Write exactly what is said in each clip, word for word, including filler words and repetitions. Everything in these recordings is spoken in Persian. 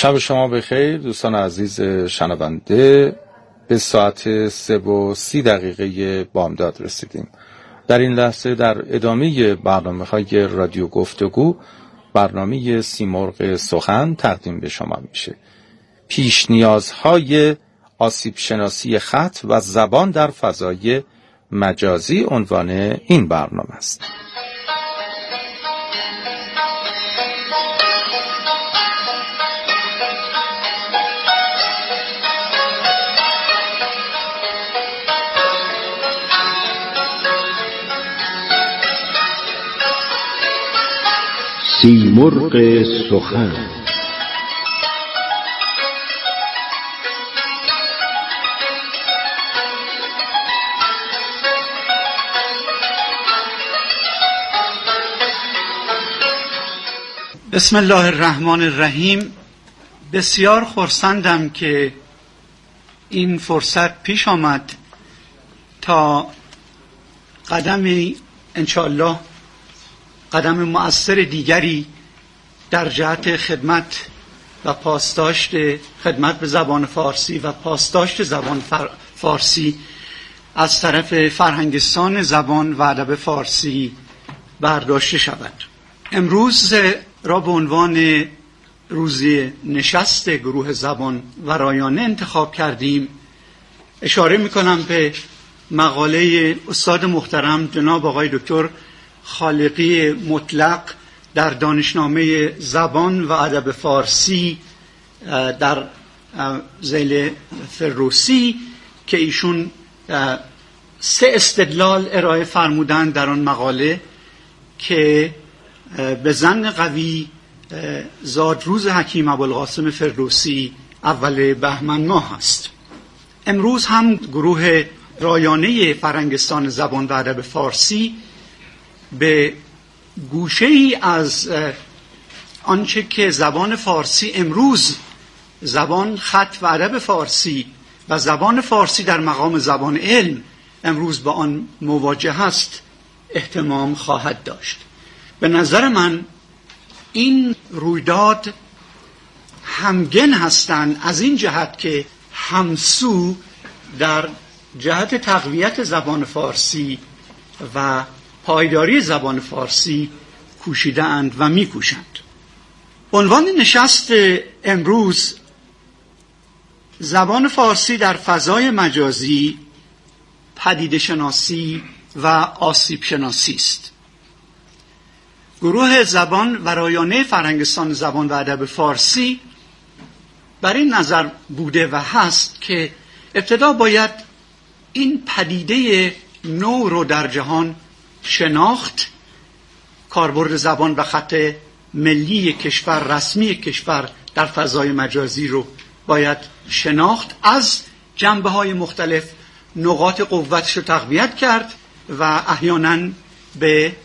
شب شما بخیر دوستان عزیز شنونده. به ساعت سه و سی دقیقه بامداد رسیدیم. در این لحظه در ادامه برنامه های رادیو گفتگو برنامه سیمرغ سخن تقدیم به شما میشه. پیش نیازهای آسیب شناسی خط و زبان در فضای مجازی عنوان این برنامه است. سیمرغ سخن. بسم الله الرحمن الرحیم. بسیار خرسندم که این فرصت پیش آمد تا قدمی انشاءالله قدم مؤثر دیگری در جهت خدمت و پاسداشت خدمت به زبان فارسی و پاسداشت زبان فارسی از طرف فرهنگستان زبان و ادب فارسی برداشته شود. امروز را به عنوان روزی نشست گروه زبان و رایانه انتخاب کردیم. اشاره میکنم به مقاله استاد محترم جناب آقای دکتر خالقی مطلق در دانشنامه زبان و ادب فارسی در ذیل فردوسی که ایشون سه استدلال ارائه فرمودند در آن مقاله که به ظن قوی زادروز حکیم ابوالقاسم فردوسی اول بهمن ماه است. امروز هم گروه رایانه فرهنگستان زبان و ادب فارسی به گوشه ای از آنچه که زبان فارسی امروز زبان خط و ادب فارسی و زبان فارسی در مقام زبان علم امروز با آن مواجه است اهتمام خواهد داشت. به نظر من این رویداد همگن هستند از این جهت که همسو در جهت تقویت زبان فارسی و پایداری زبان فارسی کوشیده اند و می کوشند. عنوان نشست امروز زبان فارسی در فضای مجازی، پدیده شناسی و آسیب شناسی است. گروه زبان و رایانه فرهنگستان زبان و ادب فارسی بر این نظر بوده و هست که ابتدا باید این پدیده نو رو در جهان شناخت، کاربرد زبان و خط ملی کشور، رسمی کشور در فضای مجازی رو باید شناخت، از جنبه‌های مختلف نقاط قوتش رو تقویت کرد و احیالاً به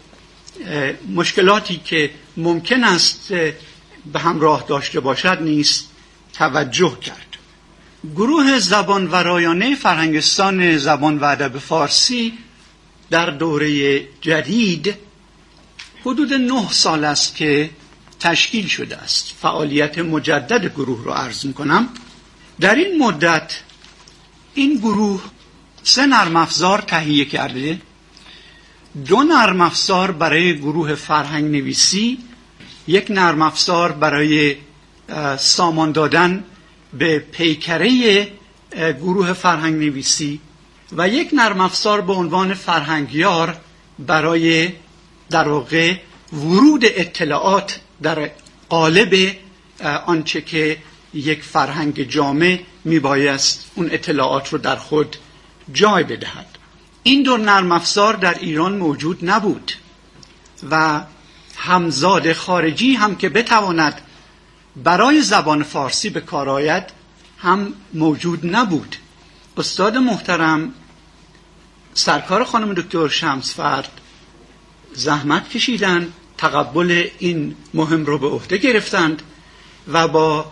مشکلاتی که ممکن است به همراه داشته باشد نیز توجه کرد. گروه زبان و رایانه فرهنگستان زبان و ادب فارسی در دوره جدید حدود نه سال است که تشکیل شده است. فعالیت مجدد گروه رو عرض می‌کنم. در این مدت این گروه سه نرم افزار تهیه کرده. دو نرم افزار برای گروه فرهنگ نویسی، یک نرم افزار برای سامان دادن به پیکره گروه فرهنگ نویسی و یک نرم افزار به عنوان فرهنگیار برای در واقع ورود اطلاعات در قالب آنچه که یک فرهنگ جامع میبایست اون اطلاعات رو در خود جای بدهد. این دو نرم افزار در ایران موجود نبود و همزاد خارجی هم که بتواند برای زبان فارسی به کار آید هم موجود نبود. استاد محترم سرکار خانم دکتر شمسفرد زحمت کشیدند، تقبل این مهم رو به عهده گرفتند و با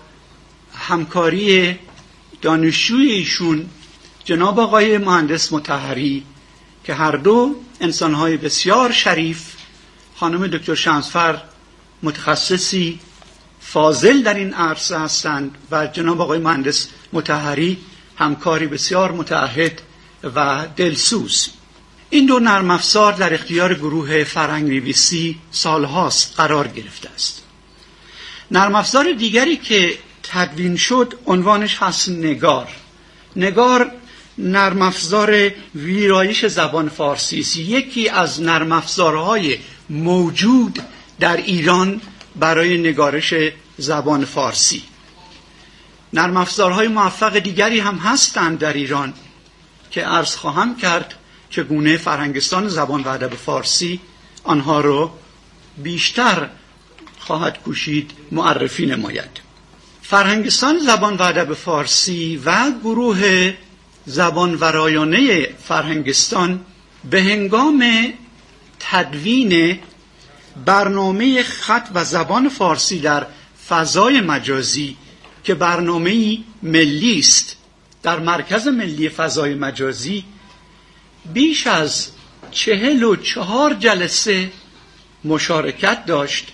همکاری دانشجوی ایشون جناب آقای مهندس مطهری که هر دو انسان‌های بسیار شریف، خانم دکتر شمسفر متخصصی فاضل در این عرصه هستند و جناب آقای مهندس مطهری همکاری بسیار متعهد و دلسوز. این دو نرم افزار در اختیار گروه فرهنگ نویسی سالهاست قرار گرفته است. نرم افزار دیگری که تدوین شد عنوانش هست نگار. نگار نرم افزار ویرایش زبان فارسی است، یکی از نرم افزارهای موجود در ایران برای نگارش زبان فارسی. نرم افزارهای موفق دیگری هم هستند در ایران که عرض خواهم کرد چگونه فرهنگستان زبان و ادب فارسی آنها رو بیشتر خواهد کوشید معرفی نماید. فرهنگستان زبان و ادب فارسی و گروه زبان و رایانه فرهنگستان به هنگام تدوین برنامه خط و زبان فارسی در فضای مجازی که برنامه‌ای ملی است در مرکز ملی فضای مجازی بیش از چهل و چهار جلسه مشارکت داشت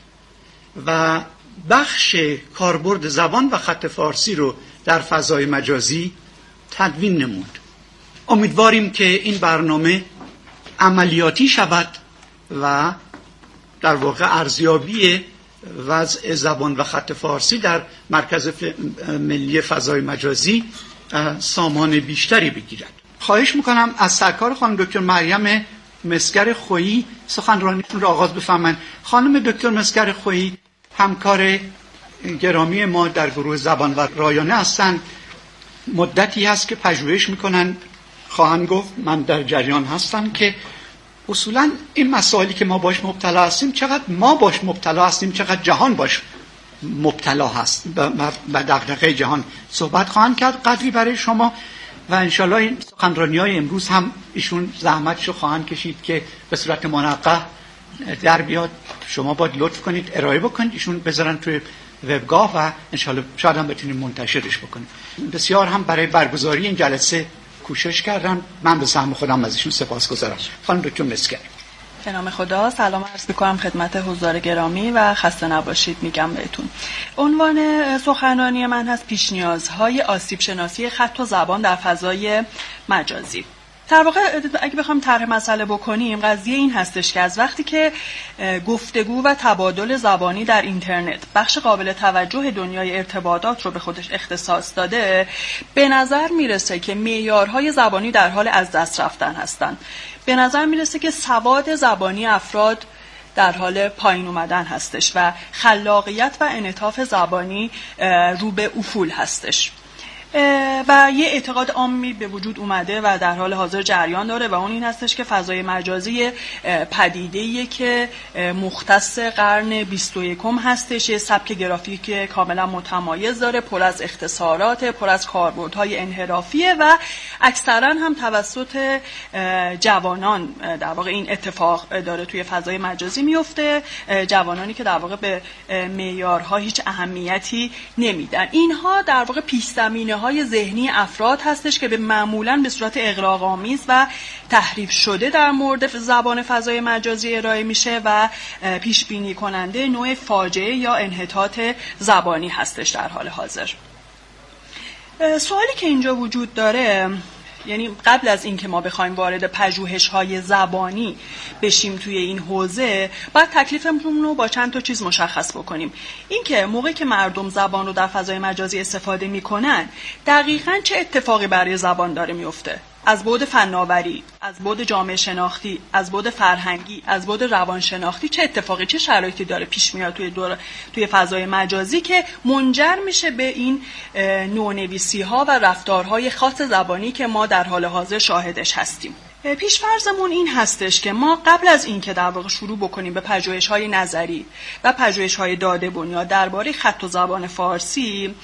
و بخش کاربرد زبان و خط فارسی رو در فضای مجازی تدوین نمود. امیدواریم که این برنامه عملیاتی شود و در واقع ارزیابی وضع زبان و خط فارسی در مرکز ملی فضای مجازی سامان بیشتری بگیرد. خواهش میکنم از سرکار خانم دکتر مریم مسگر خویی سخنرانیتون را آغاز بفرمایید. خانم دکتر مسگر خویی همکار گرامی ما در گروه زبان و رایانه هستند. مدتی هست که پژوهش میکنن. خواهم گفت من در جریان هستم که اصولا این مسائلی که ما باش مبتلا هستیم چقدر ما باش مبتلا هستیم چقدر جهان باش مبتلا هست و دغدغه جهان صحبت خواهم کرد قدری برای شما و انشالله این سخنرانی‌های امروز هم ایشون زحمتشو خواهند کشید که به صورت منقح در بیاد. شما باید لطف کنید ارائه بکنید ایشون بذارن توی وبگاه و انشالله شاید هم بتونیم منتشرش بکنیم. بسیار هم برای برگزاری این جلسه کوشش کردن. من به سهم خودم از ایشون سپاسگزارم. خانم دکتر مسگر. به نام خدا سلام عرض می‌کنم خدمت حضار گرامی و خسته نباشید میگم بهتون. عنوان سخنرانی من هست پیش نیازهای آسیب شناسی خط و زبان در فضای مجازی. در واقع اگه بخوام طرح مسئله بکنیم قضیه این هستش که از وقتی که گفتگو و تبادل زبانی در اینترنت بخش قابل توجه دنیای ارتباطات رو به خودش اختصاص داده به نظر میرسه که معیارهای زبانی در حال از دست رفتن هستن. به نظر میرسه که سواد زبانی افراد در حال پایین اومدن هستش و خلاقیت و انعطاف زبانی رو به افول هستش و یه اعتقاد عامی به وجود اومده و در حال حاضر جریان داره و اون این هستش که فضای مجازی پدیده‌ایه که مختص قرن بیست و یکم هستش. یه سبک گرافیک کاملا متمایز داره، پر از اختصارات، پر از کاربردهای انحرافیه و اکثرا هم توسط جوانان در واقع این اتفاق داره توی فضای مجازی میفته. جوانانی که در واقع به معیارها هیچ اهمیتی نمیدن. اینها در واقع پیش زمینه های ذهنی افراد هستش که به معمولاً به صورت اغراق‌آمیز و تحریف شده در مورد زبان فضای مجازی ارائه میشه و پیش بینی کننده نوع فاجعه یا انحطاط زبانی هستش در حال حاضر. سوالی که اینجا وجود داره، یعنی قبل از اینکه ما بخوایم وارد پژوهش‌های زبانی بشیم توی این حوزه، باید تکلیفمون رو با چند تا چیز مشخص بکنیم. اینکه موقعی که مردم زبان رو در فضای مجازی استفاده می‌کنن، دقیقاً چه اتفاقی برای زبان داره میفته؟ از بعد فناوری، از بعد جامعه شناختی، از بعد فرهنگی، از بعد روانشناختی چه اتفاقی، چه شرایطی داره پیش میاد توی دور توی فضای مجازی که منجر میشه به این نونویسی‌ها و رفتارهای خاص زبانی که ما در حال حاضر شاهدش هستیم. پیش‌فرضمون این هستش که ما قبل از اینکه در واقع شروع بکنیم به پژوهش‌های نظری و پژوهش‌های داده بنیاد درباره خط و زبان فارسی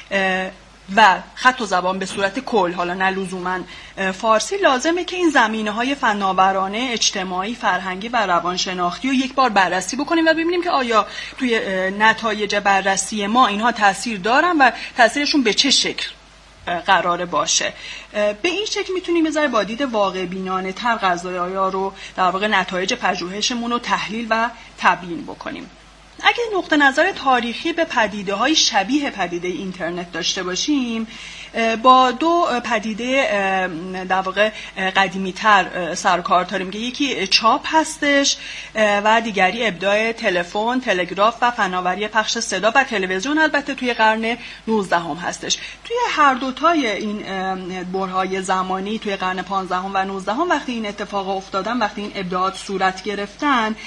و خط و زبان به صورت کل، حالا نه لزوماً فارسی، لازمه که این زمینه‌های فناورانه، اجتماعی، فرهنگی و روانشناختی رو یک بار بررسی بکنیم و ببینیم که آیا توی نتایج بررسی ما اینها تأثیر دارن و تأثیرشون به چه شکل قراره باشه. به این شکل میتونیم یه ذره با دید واقع بینانه تر قضایا رو در واقع نتایج پژوهشمون رو تحلیل و تبیین بکنیم. اگه نقطه نظر تاریخی به پدیده‌های شبیه پدیده اینترنت داشته باشیم، با دو پدیده در واقع قدیمی‌تر سر و کار داریم که یکی چاپ هستش و دیگری ابداع تلفن، تلگراف و فناوری پخش صدا و تلویزیون، البته توی قرن نوزدهم هستش. توی هر دوتای این برهه‌های زمانی توی قرن پانزدهم و نوزدهم وقتی این اتفاق افتادن، وقتی این ابداعات صورت گرفتن،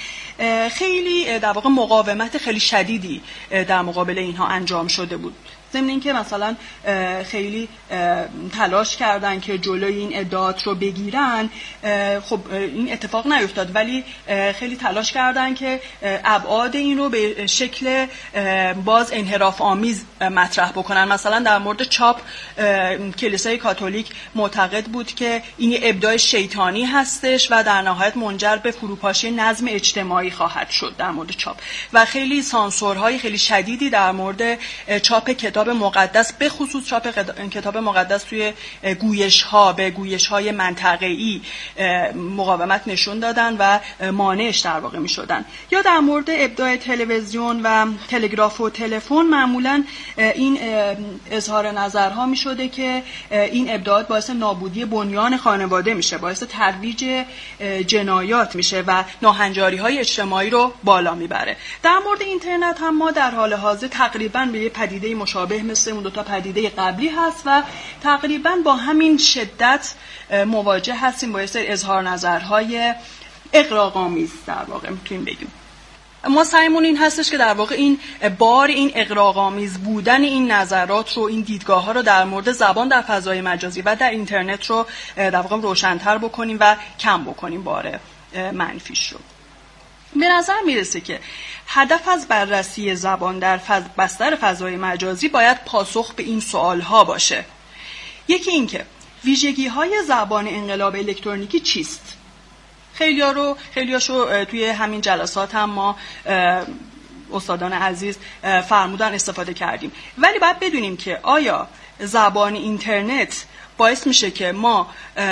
خیلی در واقع مقاومت خیلی شدیدی در مقابل اینها انجام شده بود. ضمن اینکه مثلا خیلی تلاش کردن که جلوی این ادعاات رو بگیرن، خب این اتفاق نیفتاد، ولی خیلی تلاش کردن که ابعاد این رو به شکل باز انحراف آمیز مطرح بکنن. مثلا در مورد چاپ، کلیسای کاتولیک معتقد بود که این ابداع شیطانی هستش و در نهایت منجر به فروپاشی نظم اجتماعی خواهد شد در مورد چاپ، و خیلی سانسورهای خیلی شدیدی در مورد چاپ کتاب مقدس، به خصوص چاپ کتاب مقدس توی گویش‌ها به گویش‌های منطقه‌ای مقاومت نشون دادن و مانعش در واقع می‌شدن. یا در مورد ابداع تلویزیون و تلگراف و تلفن، معمولاً این اظهار نظرها می‌شده که این ابداعات باعث نابودی بنیان خانواده میشه، باعث ترویج جنایات میشه و ناهنجاری‌های اجتماعی رو بالا میبره. در مورد اینترنت هم ما در حال حاضر تقریباً به یه پدیده مشابه مثل اون دو تا پدیده قبلی هست و تقریباً با همین شدت مواجه هستیم با اظهار نظرهای اغراق‌آمیز در واقع میتونیم بگیم. ما سعیمون این هستش که در واقع این بار این اغراق‌آمیز بودن این نظرات رو، این دیدگاه‌ها رو در مورد زبان در فضای مجازی و در اینترنت رو در واقع روشن‌تر بکنیم و کم بکنیم بار منفیش رو. به نظر میرسه که هدف از بررسی زبان در فض... بستر فضای مجازی باید پاسخ به این سوالها باشه. یکی این که ویژگی‌های زبان انقلاب الکترونیکی چیست؟ خیلی‌ها رو خیلی‌هاشو توی همین جلسات هم ما استادان عزیز فرمودن استفاده کردیم، ولی باید بدونیم که آیا زبان اینترنت باعث میشه که ما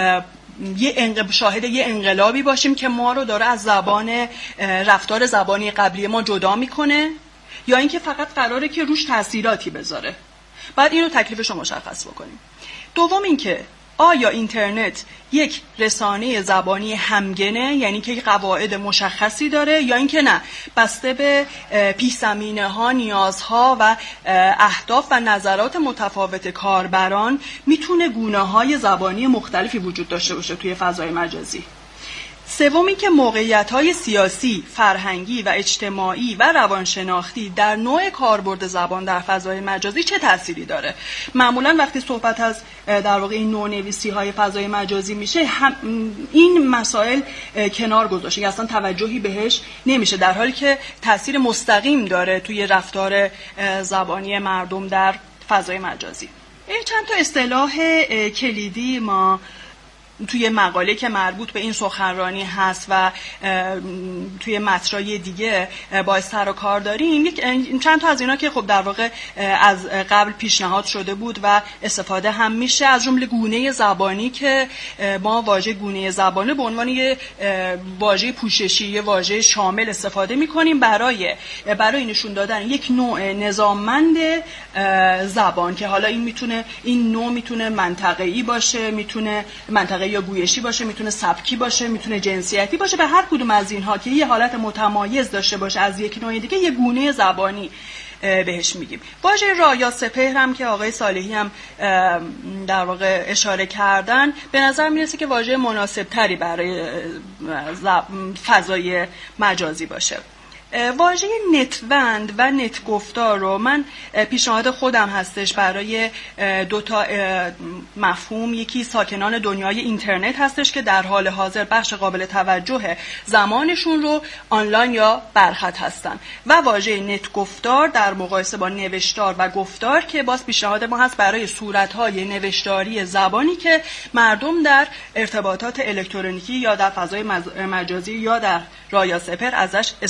یه انق... شاهد یه انقلابی باشیم که ما رو داره از زبان رفتار زبانی قبلی ما جدا میکنه، یا اینکه فقط قراره که روش تأثیراتی بذاره؟ بعد اینو تکلیفش رو مشخص بکنیم. دوم اینکه آیا اینترنت یک رسانه زبانی همگنه، یعنی که قواعد مشخصی داره، یا اینکه نه، بسته به پیش‌زمینه‌ها، نیازها و اهداف و نظرات متفاوت کاربران میتونه گونه‌های زبانی مختلفی وجود داشته باشه توی فضای مجازی. سومی که موقعیت‌های سیاسی، فرهنگی و اجتماعی و روانشناختی در نوع کاربرد زبان در فضای مجازی چه تأثیری داره. معمولاً وقتی صحبت از در واقع این نوع‌نویسی‌های فضای مجازی میشه، هم این مسائل کنار گذاشته، اصلا توجهی بهش نمیشه، در حالی که تأثیر مستقیم داره توی رفتار زبانی مردم در فضای مجازی. این چند تا اصطلاح کلیدی ما توی مقاله که مربوط به این سخنرانی هست و توی متن‌های دیگه باعث سر و کار داریم، یک چند تا از اینا که خب در واقع از قبل پیشنهاد شده بود و استفاده هم میشه، از جمله گونه زبانی که ما واژه گونه زبانی به عنوان یه واژه پوششی، یه واژه شامل استفاده میکنیم برای برای نشون دادن یک نوع نظاممند زبان که حالا این میتونه این نوع میتونه منطقه‌ای باشه، میتونه منطقه یا گویشی باشه، میتونه سبکی باشه، میتونه جنسیتی باشه. به هر کدوم از اینها که یه حالت متمایز داشته باشه از یک نوع دیگه، یه گونه زبانی بهش میگیم. واژه راه یا سپهر هم که آقای صالحی هم در واقع اشاره کردن، به نظر میرسه که واژه مناسب تری برای فضای مجازی باشه. واژه نتوند و نتگفتار رو من پیشنهاد خودم هستش برای دو تا مفهوم. یکی ساکنان دنیای اینترنت هستش که در حال حاضر بخش قابل توجه زمانشون رو آنلاین یا برخط هستن، و واژه نتگفتار در مقایسه با نوشتار و گفتار که باز پیشنهاد ما هست برای صورت‌های نوشتاری زبانی که مردم در ارتباطات الکترونیکی یا در فضای مجازی یا در راه یا سپهر ازش استفاده می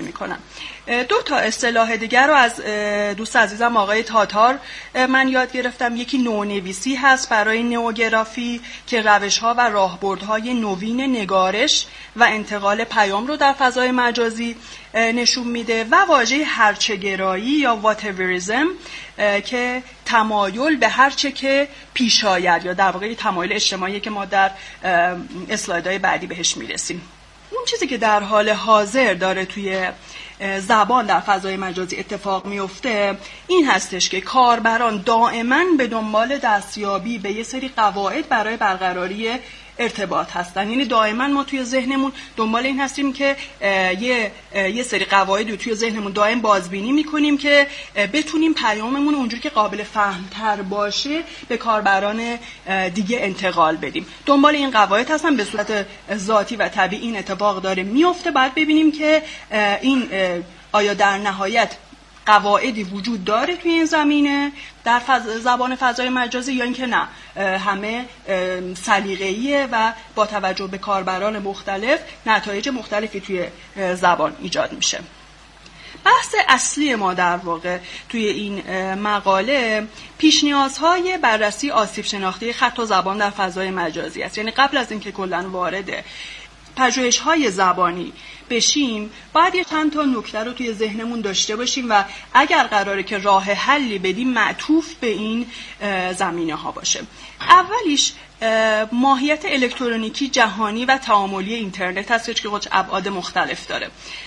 میکنم. دو تا اصطلاح دیگر رو از دوست عزیزم آقای تاتار من یاد گرفتم. یکی نونویسی هست برای نئوگرافی که روش‌ها و راهبردهای نوین نگارش و انتقال پیام رو در فضای مجازی نشون میده، و واژه هرچگرایی یا واتاوریزم که تمایل به هرچه که پیش آید، یا در واقع تمایل اجتماعی که ما در اسلایدهای بعدی بهش میرسیم. اون چیزی که در حال حاضر داره توی زبان در فضای مجازی اتفاق میفته این هستش که کاربران دائما به دنبال دستیابی به یه سری قواعد برای برقراری ارتباط هستن. یعنی دائما ما توی ذهنمون دنبال این هستیم که یه یه سری قواعد رو توی ذهنمون دائم بازبینی میکنیم که بتونیم پیاممون اونجوری که قابل فهم‌تر باشه به کاربران دیگه انتقال بدیم. دنبال این قواعد هستن، به صورت ذاتی و طبیعی این اتفاق داره میفته. بعد ببینیم که این آیا در نهایت قواعدی وجود داره توی این زمینه در فض... زبان فضای مجازی، یا اینکه نه، همه سلیقه‌ایه و با توجه به کاربران مختلف نتایج مختلفی توی زبان ایجاد میشه. بحث اصلی ما در واقع توی این مقاله پیش نیازهای بررسی آسیب شناختی خط و زبان در فضای مجازی است. یعنی قبل از اینکه کلاً وارد پژوهش‌های زبانی بشیم باید یه چند تا نکته رو توی ذهنمون داشته باشیم و اگر قراره که راه حلی بدیم معطوف به این زمینه ها باشه. اولیش ماهیت الکترونیکی جهانی و تعاملی اینترنت هست که خودش ابعاد مختلف داره.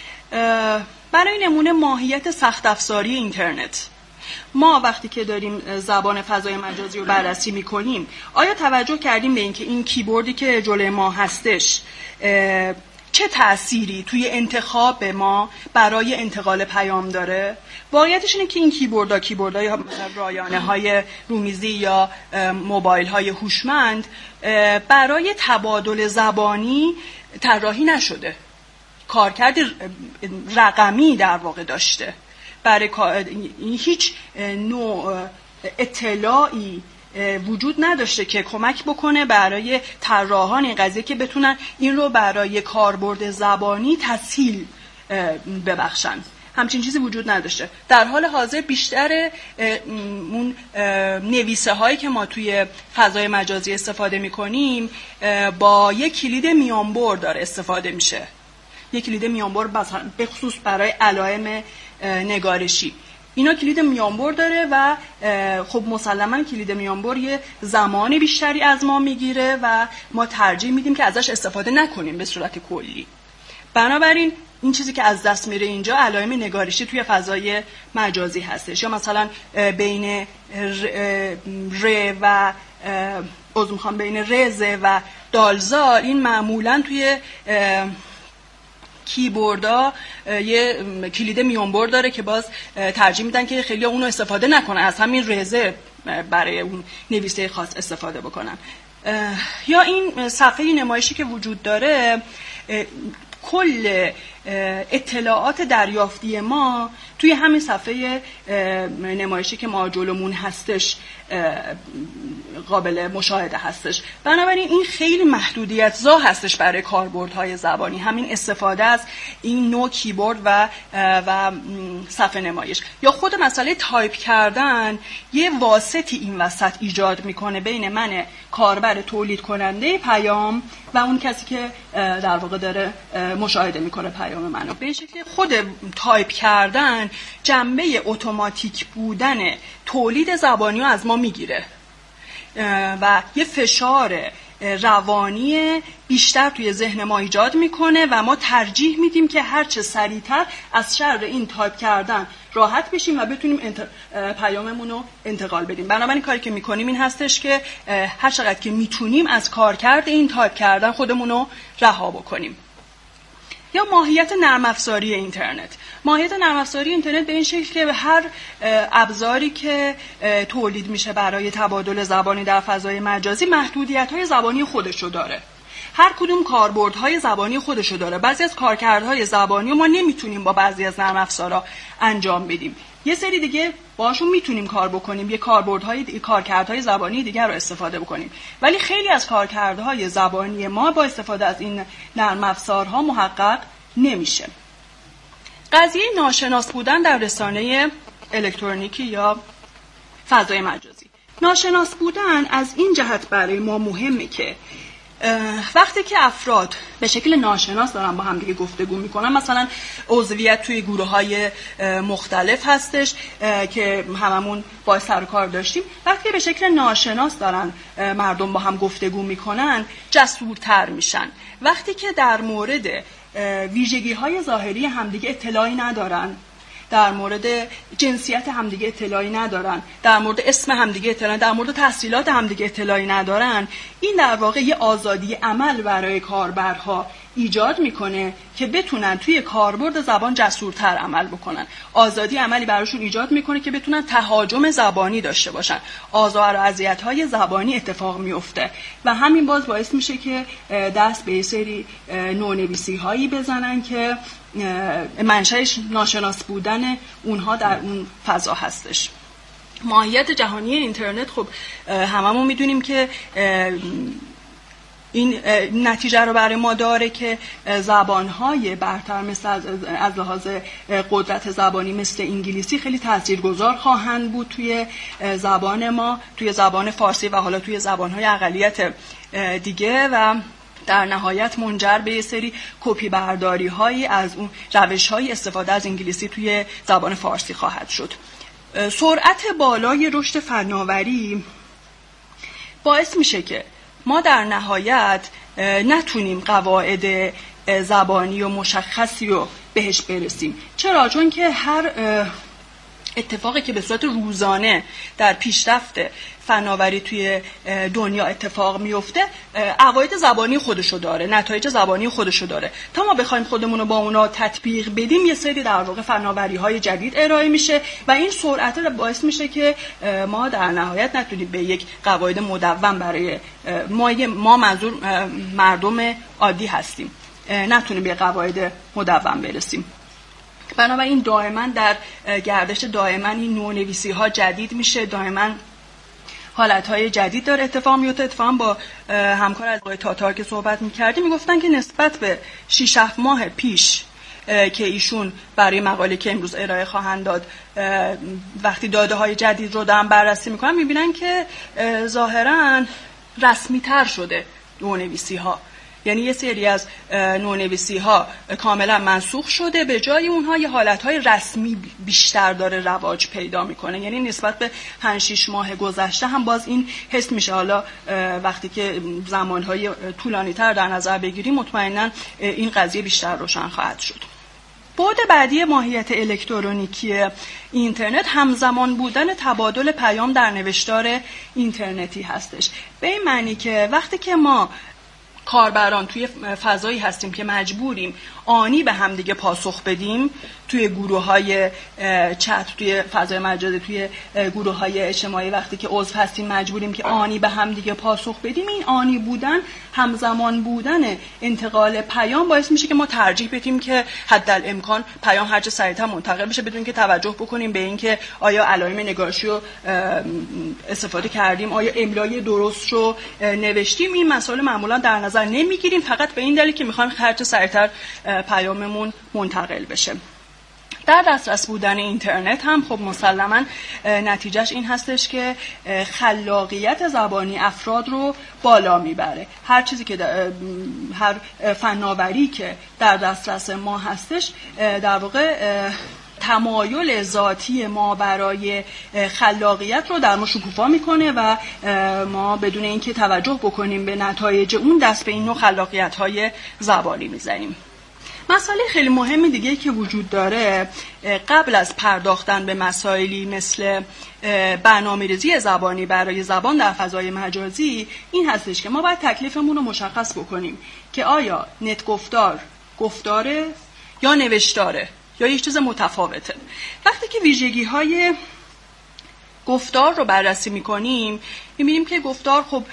برای نمونه ماهیت سخت افزاری اینترنت. ما وقتی که داریم زبان فضای مجازی رو بررسی میکنیم آیا توجه کردیم به اینکه این کیبوردی که جلوی ما هستش چه تأثیری توی انتخاب ما برای انتقال پیام داره؟ واقعیتش اینه که این کیبوردها کیبوردهای رایانه های رومیزی یا موبایل های هوشمند برای تبادل زبانی طراحی نشده. کارکرد رقمی در واقع داشته. برای هیچ نوع اطلاعی وجود نداشته که کمک بکنه برای طراحان این قضیه که بتونن این رو برای کاربرد زبانی تسهیل ببخشن. همچین چیزی وجود نداشته. در حال حاضر بیشتر اون نویسه هایی که ما توی فضای مجازی استفاده میکنیم با یک کلید میانبر داره استفاده میشه. یک کلید میانبر به خصوص برای علائم نگارشی. اینا کلید میانبر داره و خب مسلماً کلید میانبر یه زمان بیشتری از ما میگیره و ما ترجیح میدیم که ازش استفاده نکنیم به صورت کلی. بنابراین این چیزی که از دست میره اینجا علائم نگارشی توی فضای مجازی هستش. یا مثلا بین ر و عذر میخوام بین رزه و دالزال این معمولاً توی کیبوردها یه کلید میانبر داره که باز ترجیح میدن که خیلی اونو استفاده نکنن، از همین رزه برای اون نویسه خاص استفاده بکنن. یا این صفحه نمایشی که وجود داره کل اطلاعات دریافتی ما توی همین صفحه نمایشی که ما جلومون هستش قابل مشاهده هستش. بنابراین این خیلی محدودیت زا هستش برای کاربردهای زبانی، همین استفاده از این نوع کیبورد و و صفحه نمایش. یا خود مسئله تایپ کردن یه واسطی این وسط ایجاد میکنه بین من کاربر تولید کننده پیام و اون کسی که در واقع داره مشاهده میکنه پیام منو. به شکل خود تایپ کردن جنبه اتوماتیک بودن تولید زبانی رو از ما میگیره و یه فشار روانی بیشتر توی ذهن ما ایجاد میکنه و ما ترجیح میدیم که هرچه سریعتر از شر این تایپ کردن راحت بشیم و بتونیم انت... پیاممون رو انتقال بدیم. بنابراین کاری که میکنیم این هستش که هر چقدر که میتونیم از کارکرد این تایپ کردن خودمون رو رها بکنیم. یا ماهیت نرم افزاری اینترنت. ماهیت نرم افزاری اینترنت به این شکل که هر ابزاری که تولید میشه برای تبادل زبانی در فضای مجازی محدودیت‌های زبانی خودشو داره. هر کدوم کاربردهای زبانی خودشو داره. بعضی از کارکردهای زبانی رو ما نمیتونیم با بعضی از نرم افزارها انجام بدیم. یه سری دیگه باشون میتونیم کار بکنیم، یه کاربردهای کارکردهای زبانی دیگر رو استفاده بکنیم. ولی خیلی از کارکردهای زبانی ما با استفاده از این نرم افزارها محقق نمیشه. قضیه ناشناس بودن در رسانه الکترونیکی یا فضای مجازی. ناشناس بودن از این جهت برای ما مهمه که وقتی که افراد به شکل ناشناس دارن با هم دیگه گفتگو میکنن، مثلا عضویت توی گروه‌های مختلف هستش که هممون با سر و کار داشتیم، وقتی به شکل ناشناس دارن مردم با هم گفتگو میکنن جسورتر میشن. وقتی که در مورد ویژگی‌های ظاهری همدیگه اطلاعی ندارن، در مورد جنسیت همدیگه اطلاعی ندارن، در مورد اسم همدیگه اطلاعی، در مورد تحصیلات همدیگه اطلاعی ندارن، این در واقع یه آزادی عمل برای کاربرها ایجاد میکنه که بتونن توی کاربرد زبان جسورتر عمل بکنن. آزادی عملی براشون ایجاد میکنه که بتونن تهاجم زبانی داشته باشن. آزار و اذیت‌های زبانی اتفاق میفته و همین باز باعث میشه که دست به یه سری نونویسی‌هایی بزنن که منشأش ناشناس بودن اونها در اون فضا هستش. ماهیت جهانی اینترنت خب هممون میدونیم که این نتیجه رو برای ما داره که زبان‌های برتر مثل از, از لحاظ قدرت زبانی مثل انگلیسی خیلی تاثیرگذار خواهند بود توی زبان ما، توی زبان فارسی و حالا توی زبان‌های اقلیت دیگه و در نهایت منجر به یه سری کپی برداری هایی از اون روش های استفاده از انگلیسی توی زبان فارسی خواهد شد. سرعت بالای رشد فناوری باعث میشه که ما در نهایت نتونیم قواعد زبانی و مشخصی رو بهش برسیم. چرا؟ چون که هر اتفاقی که به صورت روزانه در پیشرفت فناوری توی دنیا اتفاق میفته عواید زبانی خودشو داره، نتایج زبانی خودشو داره. تا ما بخوایم خودمون رو با اونا تطبیق بدیم یه سری در واقع فناوری‌های جدید ارائه میشه و این سرعت باعث میشه که ما در نهایت نتونیم به یک قواعد مدون برای ما ما منظور مردم عادی هستیم نتونیم به قواعد مدون برسیم. بنابراین دائما در گردش دائما این نونویسی ها جدید میشه، دائما حالتهای جدید داره اتفاق میفته. اتفاقا با همکار از آقای تاتار که صحبت میکردیم میگفتن که نسبت به شش هفت ماه پیش که ایشون برای مقاله که امروز ارائه خواهند داد وقتی داده های جدید رو دارن بررسی میکنن میبینن که ظاهرا رسمی تر شده نونویسی ها، یعنی یه سری از نونویسی ها کاملا منسوخ شده، به جای اونها یه حالتهای رسمی بیشتر داره رواج پیدا میکنه. یعنی نسبت به پنج شش ماه گذشته هم باز این حس میشه. حالا وقتی که زمانهای طولانی تر در نظر بگیریم مطمئنا این قضیه بیشتر روشن خواهد شد. بعد بعدی ماهیت الکترونیکی اینترنت همزمان بودن تبادل پیام در نوشتار اینترنتی هستش. به این معنی که وقتی که ما کاربران توی فضایی هستیم که مجبوریم آنی به هم دیگه پاسخ بدیم، توی گروه‌های چت، توی فضای مجازی، توی گروه‌های اجتماعی وقتی که عضو هستیم مجبوریم که آنی به هم دیگه پاسخ بدیم، این آنی بودن، همزمان بودن انتقال پیام باعث میشه که ما ترجیح بدیم که حدالامکان پیام هر چه سریعتر منتقل بشه بدون که توجه بکنیم به این که آیا علائم نگارشی رو استفاده کردیم، آیا املای درست رو نوشتیم. این مسائل معمولا در نظر نمیگیریم، فقط به این دلیل که میخوایم هر چه سریعتر پیاممون منتقل بشه. در دسترس بودن اینترنت هم خب مسلماً نتیجهش این هستش که خلاقیت زبانی افراد رو بالا میبره. هر چیزی که هر فناوری که در دسترس ما هستش در واقع تمایل ذاتی ما برای خلاقیت رو در ما شکوفا میکنه و ما بدون اینکه توجه بکنیم به نتایج اون دست به این نوع خلاقیت‌های زبانی میزنیم. مسئله خیلی مهمی دیگه که وجود داره قبل از پرداختن به مسائلی مثل برنامه‌ریزی زبانی برای زبان در فضای مجازی این هستش که ما باید تکلیفمون رو مشخص بکنیم که آیا نت گفتار گفتاره یا نوشتاره یا یک چیز متفاوته. وقتی که ویژگی‌های گفتار رو بررسی می‌کنیم می‌بینیم که گفتار خب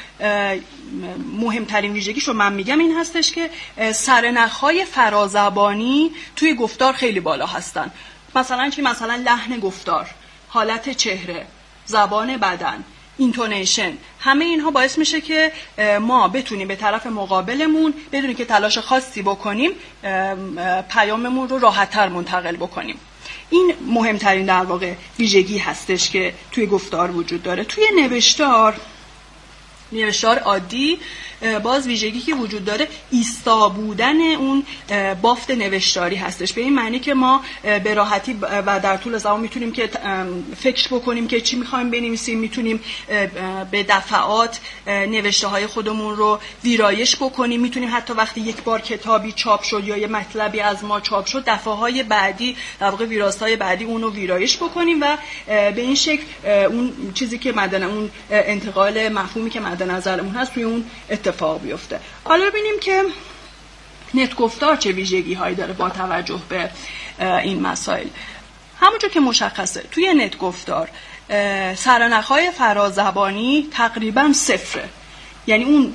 مهمترین ویژگیش رو من میگم این هستش که سرنخ‌های فرازبانی توی گفتار خیلی بالا هستن. مثلا چی؟ مثلا لحن گفتار، حالت چهره، زبان بدن، اینتونیشن، همه اینها باعث میشه که ما بتونیم به طرف مقابلمون بدونیم که تلاش خاصی بکنیم پیاممون رو راحت‌تر منتقل بکنیم. این مهمترین در واقع ویژگی هستش که توی گفتار وجود داره. توی نوشتار نوشتار عادی باز ویژگی که وجود داره ایستا بودن اون بافت نوشتاری هستش، به این معنی که ما به راحتی و در طول زمان میتونیم که فکر بکنیم که چی میخوایم بنویسیم، میتونیم به دفعات نوشته های خودمون رو ویرایش بکنیم، میتونیم حتی وقتی یک بار کتابی چاپ شد یا یه مطلبی از ما چاپ شد دفعه های بعدی در واقع ویراستای بعدی اون رو ویرایش بکنیم و به این شکل اون چیزی که مد اون انتقال مفهومی که مد نظرمون هست توی اون اتفاق بیفته. حالا ببینیم که نت گفتار چه ویژگی هایی داره با توجه به این مسائل. همونجور که مشخصه توی نت گفتار سرنخ‌های فرازبانی تقریبا صفره، یعنی اون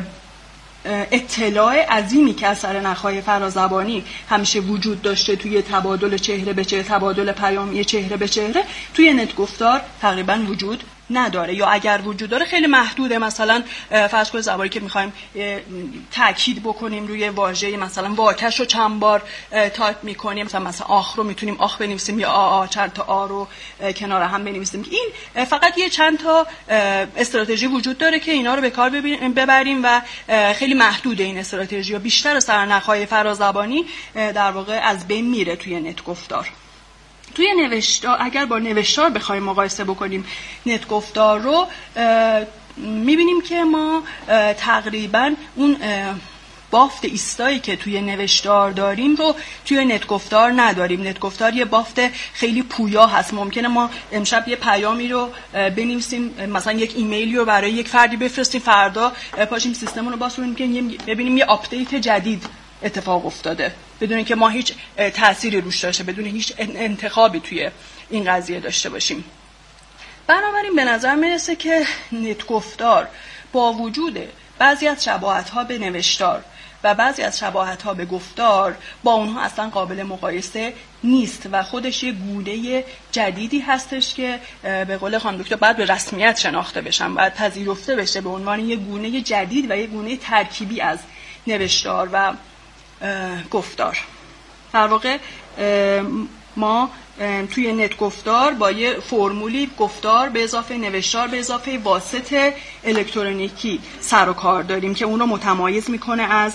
اطلاع عظیمی که از سرنخ‌های فرازبانی همیشه وجود داشته توی تبادل چهره به چهره، تبادل پیامی چهره به چهره، توی نت گفتار تقریبا وجود نداره، یا اگر وجود داره خیلی محدوده. مثلا فرض کنید زبانی که می‌خوایم تاکید بکنیم روی واژه، مثلا واکش رو چند بار تایپ می‌کنیم، مثلا مثلا آخ رو می‌تونیم آخ بنویسیم یا آ آ چند تا آ رو کنار هم بنویسیم. این فقط یه چند تا استراتژی وجود داره که اینا رو به کار ببریم و خیلی محدوده این استراتژی و بیشتر سرنخ‌های فرازبانی در واقع از بین میره توی نت گفتار. توی نوشتار اگر با نوشتار بخوایم مقایسه بکنیم نت گفتار رو، میبینیم که ما تقریبا اون بافت ایستایی که توی نوشتار داریم رو توی نت گفتار نداریم. نت گفتار یه بافت خیلی پویا هست. ممکنه ما امشب یه پیامی رو بنویسیم، مثلا یک ایمیلی رو برای یک فردی بفرستیم، فردا پاشیم سیستممون رو باز کنیم که ببینیم یه آپدیت جدید اتفاق افتاده بدون اینکه ما هیچ تأثیری روش داشته، بدون هیچ انتخابی توی این قضیه داشته باشیم. بنابراین به نظر میرسه که نت گفتار با وجود بعضی از شباهت‌ها به نوشتار و بعضی از شباهت‌ها به گفتار با اونها اصلا قابل مقایسه نیست و خودش یه گونه جدیدی هستش که به قول خانم دکتر باید به رسمیت شناخته بشن، باید پذیرفته بشه به عنوان یه گونه جدید و یه گونه ترکیبی از نوشتار و گفتار. در واقع ما توی نت گفتار با یه فرمولی گفتار به اضافه نوشتار به اضافه واسط الکترونیکی سر و کار داریم که اون رو متمایز میکنه از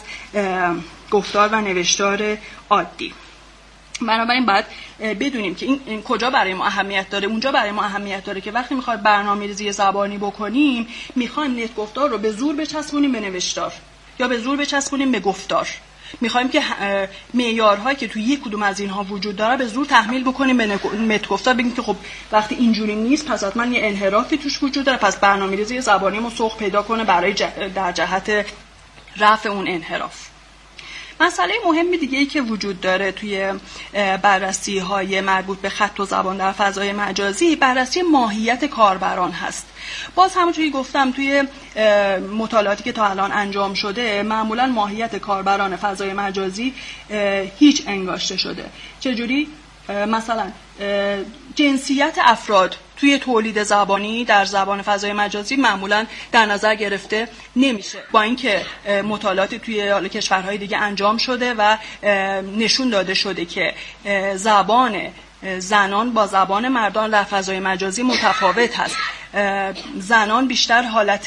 گفتار و نوشتار عادی. بنابراین باید بدونیم که این, این کجا برای ما اهمیت داره. اونجا برای ما اهمیت داره که وقتی میخوایم برنامه‌ریزی زبانی بکنیم میخوایم نت گفتار رو به زور بچسبونیم به نوشتار یا به زور بچسبونیم به گفتار. میخوایم که معیارهایی که توی یک کدوم از اینها وجود داره به زور تحمیل بکنیم به نت گفتار، بگیم که خب وقتی اینجوری نیست پس حتما یه انحرافی توش وجود داره، پس برنامه‌ریزی زبانی ما سوق پیدا کنه برای در جهت رفع اون انحراف. مسئله مهمی دیگه ای که وجود داره توی بررسی های مربوط به خط و زبان در فضای مجازی، بررسی ماهیت کاربران هست. باز همونجوری گفتم توی مطالعاتی که تا الان انجام شده معمولا ماهیت کاربران فضای مجازی هیچ انگاشته شده. چجوری؟ مثلا جنسیت افراد توی تولید زبانی در زبان فضای مجازی معمولا در نظر گرفته نمیشه، با اینکه مطالعاتی توی حالا کشورهای دیگه انجام شده و نشون داده شده که زبان زنان با زبان مردان در فضای مجازی متفاوت هست. زنان بیشتر حالت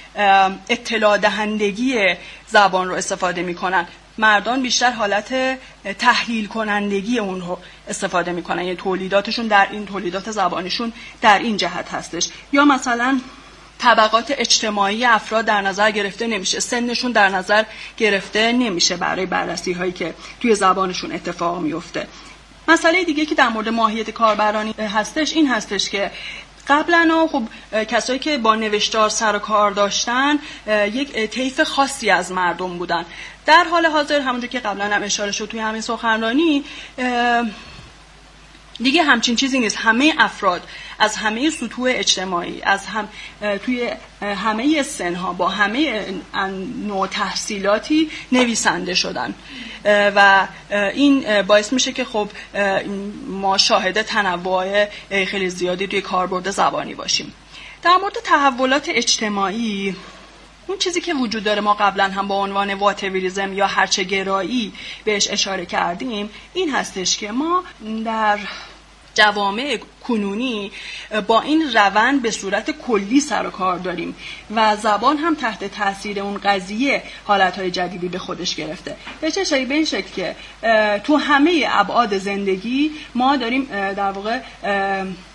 اطلاع دهندگی زبان رو استفاده میکنن، مردان بیشتر حالت تحلیل کنندگی اون رو استفاده میکنن، یعنی تولیداتشون در این تولیدات زبانشون در این جهت هستش. یا مثلا طبقات اجتماعی افراد در نظر گرفته نمیشه، سنشون در نظر گرفته نمیشه برای بررسی هایی که توی زبانشون اتفاق میفته. مسئله دیگه که در مورد ماهیت کاربرانی هستش این هستش که قبلا خب کسایی که با نوشتار سر و کار داشتن یک طیف خاصی از مردم بودن. در حال حاضر همونجور که قبلا هم اشاره شد توی همین سخنرانی دیگه همچین چیزی نیست. همه افراد از همه سطوح اجتماعی، از هم توی همه سنها، با همه نوع تحصیلاتی نویسنده شدن و این باعث میشه که خب ما شاهد تنوع خیلی زیادی توی کاربرد زبانی باشیم. در مورد تحولات اجتماعی، اون چیزی که وجود داره ما قبلا هم با عنوان واتویریزم یا هرچه گرایی بهش اشاره کردیم، این هستش که ما در جوامع کنونی با این روند به صورت کلی سر و کار داریم و زبان هم تحت تاثیر اون قضیه حالتهای جدیدی به خودش گرفته. به چه شکلی؟ به این شکل که تو همه ابعاد زندگی ما داریم در واقع